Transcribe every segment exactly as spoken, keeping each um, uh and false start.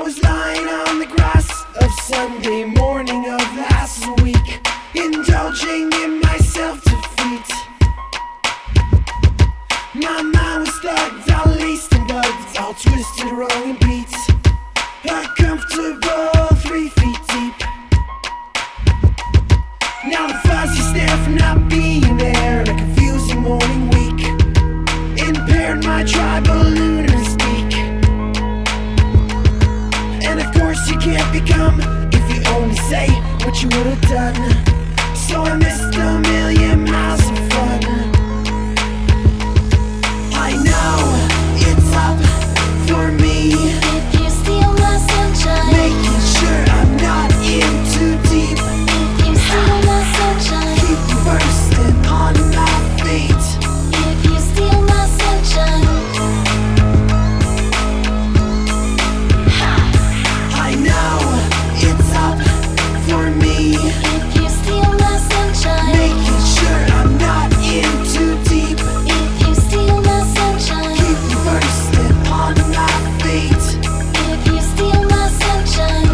was lying on the grass of Sunday morning of last week, indulging in my self-defeat. My mind was thugged, all laced and bugged, all twisted, wrong and beat. A comfortable three feet deep. Now the fuzzy stare from not being there, and a confusing morning week impaired my tribal lunar speak. And of course you can't become if you only say what you would have done. So I missed a million miles of fun. I know it's up for me if you steal my sunshine, making sure I'm not in too deep. if you steal my sunshine, Keep bursting on my feet. if you steal my sunshine. I know it's up for me If you steal my sunshine, making sure I'm not in too deep. if you steal my sunshine, Keep bursting on my feet. if you steal my sunshine.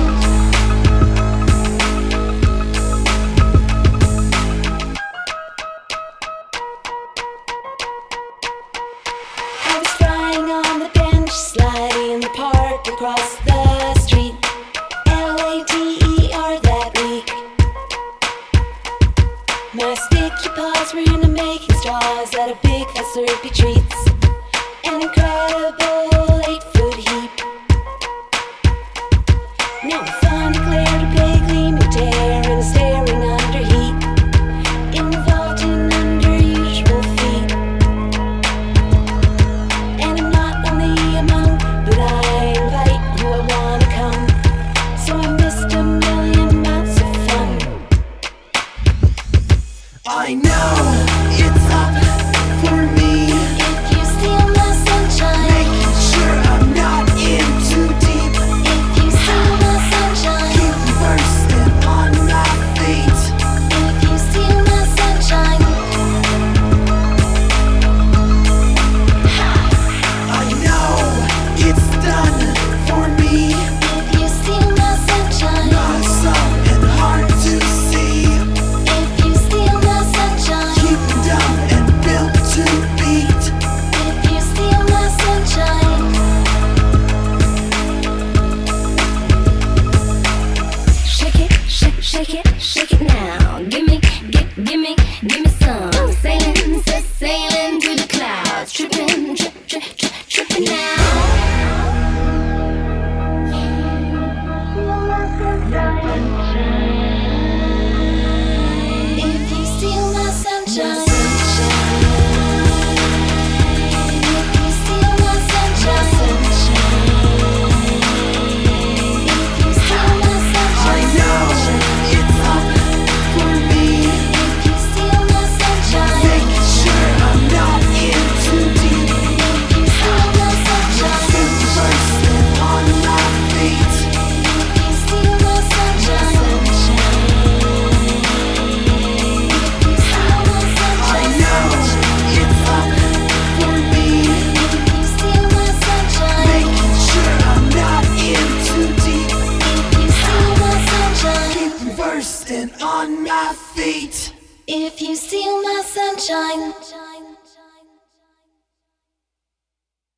I was flying on the bench, sliding in the park across the street. L A T E R that week. My sticky paws were into making straws out of big fat slurpy treats. An incredible eight foot heap. Now a funny glare to play gleaming tear and a staring under heat, involved in unusual feet. And I'm not only among, but I invite who I wanna come. So I missed a million miles of fun. I know it's up for me If you steal my sunshine, making sure I'm not in too deep. if you steal my sunshine, Keep bursting on my feet. if you steal my sunshine. I know it's done for me. If you steal my sunshine, Awesome and hard to see. if you steal my sunshine, Keep dumb and built to beat. if you steal my sunshine. Shake it, shake, shake it, shake it now. Give me, give, give me, give me some. Sailing, set sailing through the clouds, tripping, trip, trip, trip, tripping now. If you steal my sunshine, if you steal my sunshine, if you steal my I know sunshine, it's up for me if you steal my sunshine, making sure I'm not in too deep. if you steal my sunshine, Keep bursting on my feet. if you steal my sunshine, if you steal my I sunshine, know it's up for me if you steal my sunshine, making sure I'm not in too deep. if you steal my sunshine, Keep bursting on my feet. if you steal my sunshine.